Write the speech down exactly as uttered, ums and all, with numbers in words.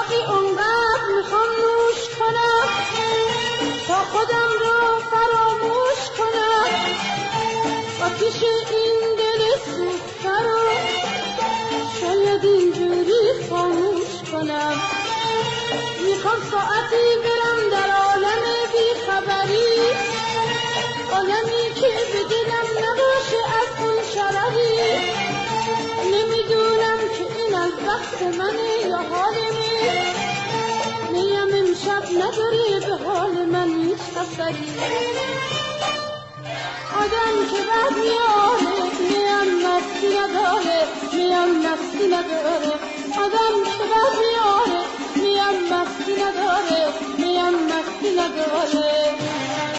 ساقی اونقدر میخوام نوش کنم تا خودم رو فراموش کنم، آتیش این دل سوخته رو شاید اینجوری خاموش کنم. میخوام ساعتی برم در عالم بیخبری، عالمی که به دلم نباشه از اون شرری. نمیدونم که این از وقت منه یا حالمه، نیم امشب نداره به حال من هیچ اثری. آدم که بعد میاره نیم مستی نداره، نیم مستی نداره. آدم که بعد میاره نیم مستی نداره، نیم مستی نداره.